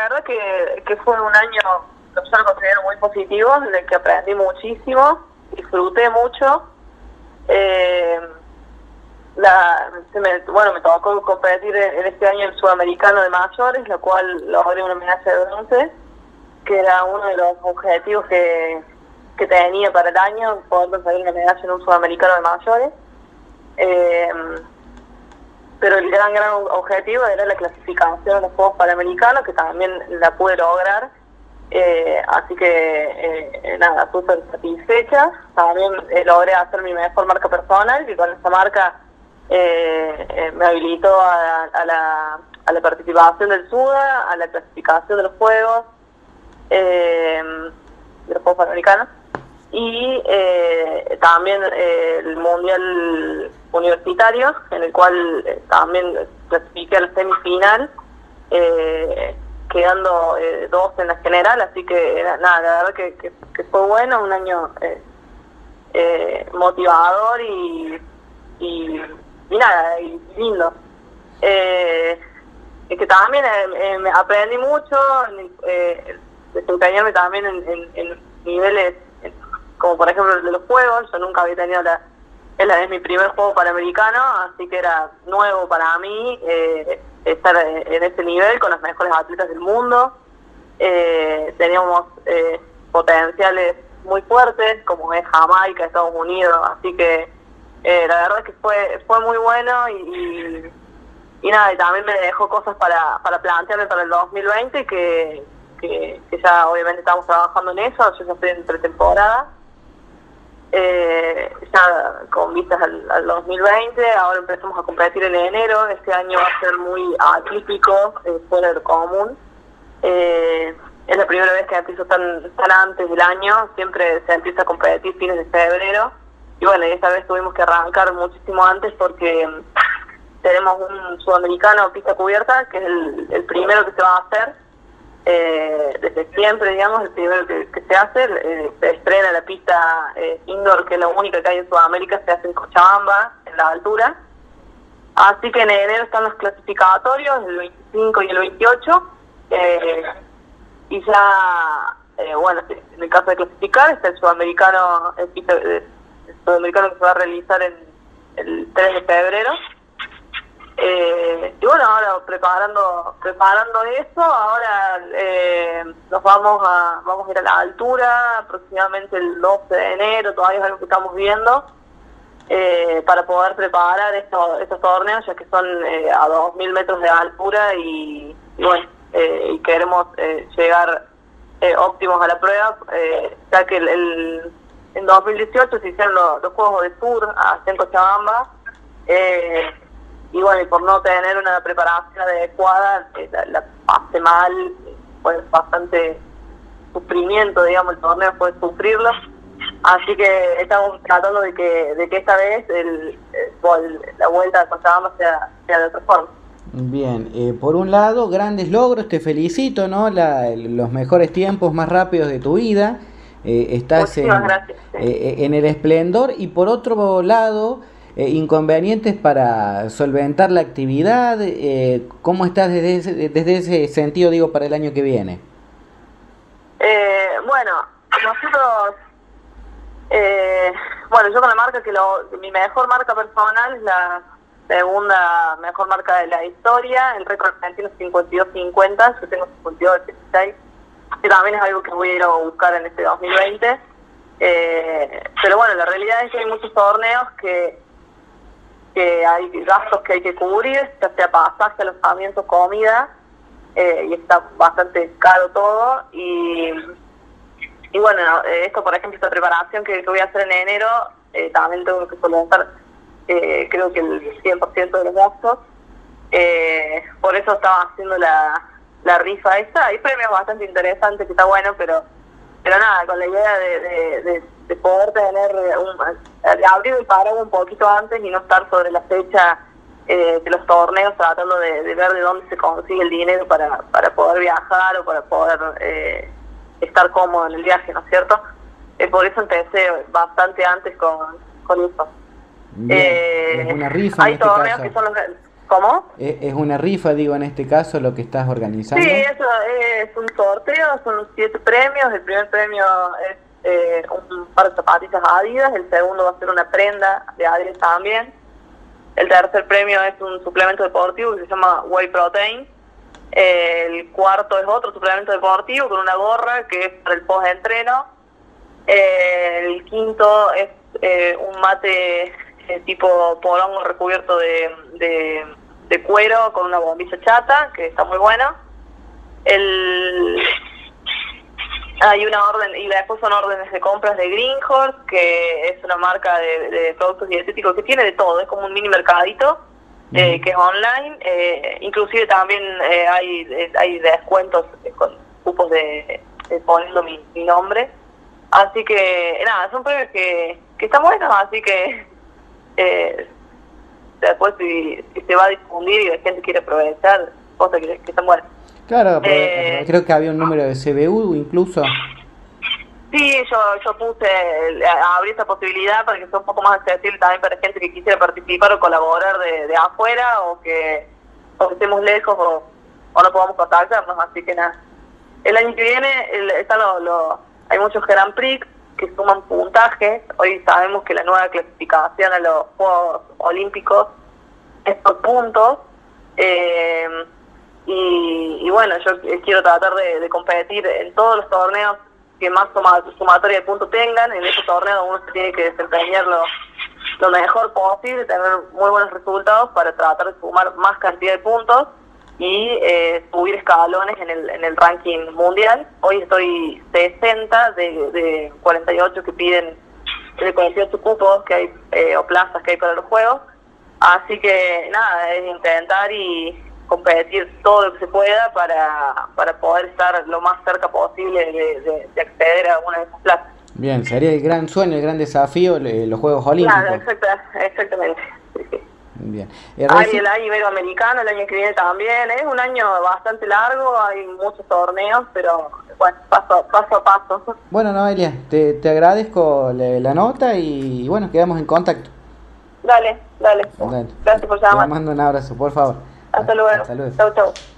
verdad que fue un año, yo lo considero muy positivo, en el que aprendí muchísimo, disfruté mucho. Me tocó competir en este año el Sudamericano de Mayores, lo cual logré una medalla de bronce, que era uno de los objetivos que tenía para el año, poder conseguir una medalla en un Sudamericano de Mayores. Pero el gran objetivo era la clasificación a los Juegos Panamericanos, que también la pude lograr. Así que nada, súper satisfecha. También logré hacer mi mejor marca personal, que con esa marca me habilitó a la participación del SUDA, a la clasificación de los Juegos Panamericanos, y también el Mundial Universitario, en el cual también clasifiqué a la semifinal, quedando 2 en la general. Así que nada, la verdad que fue bueno, un año motivador y nada, y lindo. Que también aprendí mucho, desempeñarme también en niveles como por ejemplo el de los juegos. Yo nunca había tenido es mi primer juego panamericano, así que era nuevo para mí estar en ese nivel con los mejores atletas del mundo. Teníamos potenciales muy fuertes, como es Jamaica, Estados Unidos, así que la verdad es que fue muy bueno y nada, y también me dejó cosas para plantearme para el 2020, que ya obviamente estamos trabajando en eso. Yo ya estoy en pretemporada, ya con vistas al 2020. Ahora empezamos a competir en enero. Este año va a ser muy atípico, fuera de lo común. Es la primera vez que empiezo tan antes del año. Siempre se empieza a competir fines de febrero, y bueno, esta vez tuvimos que arrancar muchísimo antes porque tenemos un sudamericano pista cubierta, que es el primero que se va a hacer desde siempre, digamos, el primero que se hace. Se estrena la pista indoor, que es la única que hay en Sudamérica, se hace en Cochabamba, en la altura. Así que en enero están los clasificatorios, el 25 y el 28, y ya, en el caso de clasificar, está el sudamericano, el sudamericano que se va a realizar el 3 de febrero. Y bueno, ahora preparando eso. Ahora vamos a ir a la altura aproximadamente el 12 de enero, todavía es algo que estamos viendo, para poder preparar estos torneos, ya que son a 2.000 metros de altura, y y queremos llegar óptimos a la prueba, ya que en 2018 se hicieron los Juegos de Sur allá en Cochabamba, y por no tener una preparación adecuada, la pasé mal. Fue bastante sufrimiento, digamos, el torneo fue sufrirlo. Así que estamos tratando de que esta vez la vuelta a Cochabamba sea de otra forma. Bien, por un lado, grandes logros, te felicito, ¿no? Los mejores tiempos más rápidos de tu vida. Estás en el esplendor, y por otro lado, inconvenientes para solventar la actividad. ¿Cómo estás desde ese sentido, digo, para el año que viene? Nosotros, yo con la marca mi mejor marca personal es la segunda mejor marca de la historia. El récord argentino es 52.50, yo tengo 52.86, que también es algo que voy a ir a buscar en este 2020. Pero la realidad es que hay muchos torneos que hay gastos que hay que cubrir, ya sea pasaje, alojamiento, comida, y está bastante caro todo. Y esto, por ejemplo, esta preparación que voy a hacer en enero, también tengo que solventar creo que el 100% de los gastos. Por eso estaba haciendo la rifa esta. Hay premios bastante interesantes, que está bueno, pero nada, con la idea de poder tener de abrir el paraguas un poquito antes y no estar sobre la fecha de los torneos, tratando de ver de dónde se consigue el dinero para poder viajar o para poder estar cómodo en el viaje, ¿no es cierto? Por eso empecé bastante antes con eso. Es una rifa hay en este torneos caso. que son ¿Cómo? Es una rifa, digo, en este caso, lo que estás organizando. Sí, eso es un sorteo, son 7 premios. El primer premio es un par de zapatillas Adidas, el segundo va a ser una prenda de Adidas también. El tercer premio es un suplemento deportivo que se llama Whey Protein. El cuarto es otro suplemento deportivo con una gorra que es para el post-entreno. El quinto es un mate tipo porongo recubierto de cuero con una bombilla chata, que está muy buena. Hay una orden, y después son órdenes de compras de Green Horse, que es una marca de productos dietéticos que tiene de todo, es como un mini mercadito, que es online. Inclusive también hay descuentos con cupos de poniendo mi nombre. Así que, nada, son premios que están buenos, así que después si se va a difundir y la gente quiere aprovechar, cosas que están buenas. Claro, creo que había un número de CBU incluso. Sí, yo puse, abrí esa posibilidad para que sea un poco más accesible también para gente que quisiera participar o colaborar de afuera, o que estemos lejos o no podamos contactarnos, así que nada. El año que viene hay muchos Grand Prix que suman puntaje. Hoy sabemos que la nueva clasificación a los Juegos Olímpicos es por puntos. Y bueno, yo quiero tratar de competir en todos los torneos que más sumatoria de puntos tengan. En esos torneos uno se tiene que desempeñar lo mejor posible, tener muy buenos resultados para tratar de sumar más cantidad de puntos y subir escalones en el ranking mundial. Hoy estoy 60 de 48 que piden, de 48 cupos que hay o plazas que hay para los juegos. Así que nada, es intentar y competir todo lo que se pueda para poder estar lo más cerca posible de acceder a una de esas plazas. Bien, sería el gran sueño, el gran desafío, los Juegos Olímpicos. Claro, exactamente. Sí. Bien. Hay el año iberoamericano, el año que viene también. Es un año bastante largo, hay muchos torneos, pero bueno, paso a paso. Bueno, Noelia, te agradezco la nota y bueno, quedamos en contacto. Dale. Gracias por llamar. Te mando un abrazo, por favor. Hasta luego. Chau.